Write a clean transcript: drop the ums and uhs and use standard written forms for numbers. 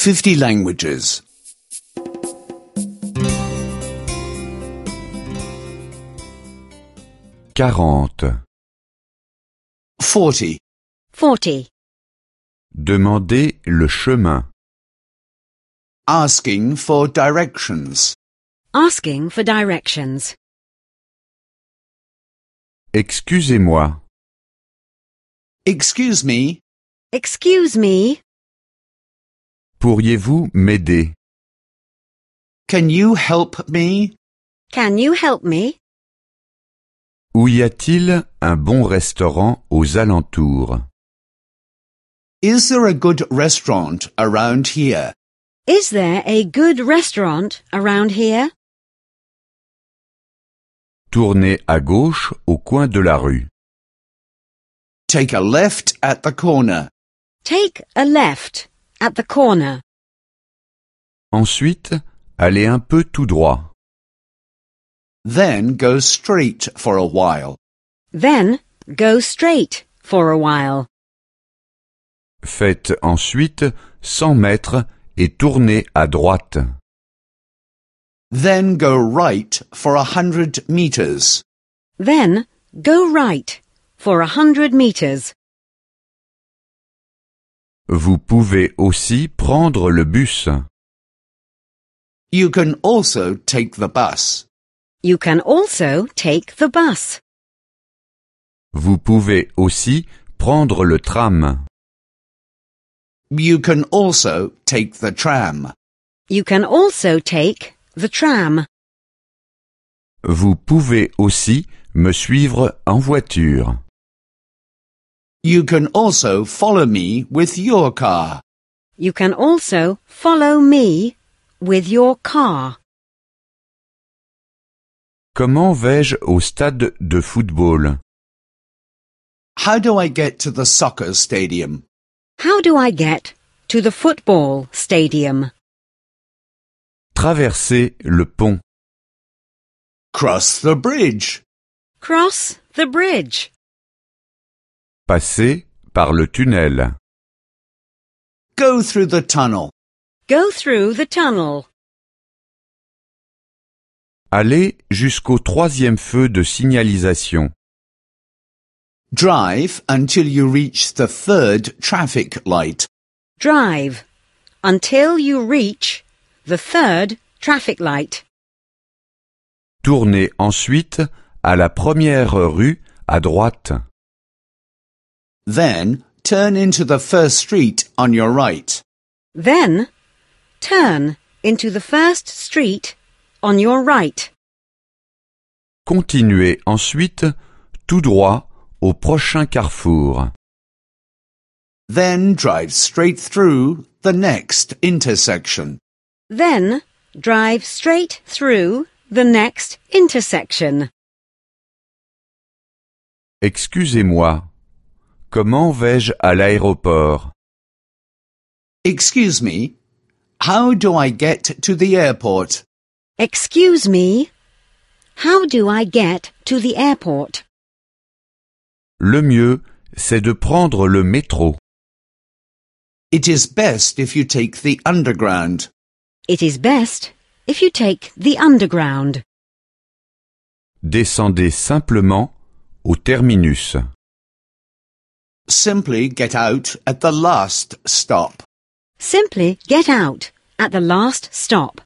50 languages. 40. 40. 40. Demander le chemin. Asking for directions. Asking for directions. Excusez-moi. Excuse me, Excuse me, Pourriez-vous m'aider? can you help me? can you help me? Où y a-t-il un bon restaurant aux alentours? Is there a good restaurant around here? Is there a good restaurant around here? Tournez à gauche au coin de la rue. Take a left at the corner. Take a left at the corner. Ensuite, allez un peu tout droit. Then go straight for a while. Then go straight for a while. Faites ensuite 100 mètres et tournez à droite. Then go right for 100 meters. Then go right for 100 meters. Vous pouvez aussi prendre le bus. You can also take the bus. You can also take the bus. Vous pouvez aussi prendre le tram. You can also take the tram. You can also take the tram. Vous pouvez aussi me suivre en voiture. You can also follow me with your car. You can also follow me with your car. Comment vais-je au stade de football? How do I get to the soccer stadium? How do I get to the football stadium? Traverser le pont. Cross the bridge. Cross the bridge. Passer par le tunnel. Go through the tunnel. Go through the tunnel. Aller jusqu'au 3e feu de signalisation. Drive until you reach the 3rd traffic light. Drive until you reach the 3rd traffic light. Tournez ensuite à la première rue à droite. Then turn into the first street on your right. Then turn into the first street on your right. Continuez ensuite tout droit au prochain carrefour. Then drive straight through the next intersection. Then drive straight through the next intersection. Excusez-moi. Comment vais-je à l'aéroport? Excuse me, how do I get to the airport? Excuse me, how do I get to the airport? Le mieux, c'est de prendre le métro. It is best if you take the underground. It is best if you take the underground. Descendez simplement au terminus. Simply get out at the last stop. Simply get out at the last stop.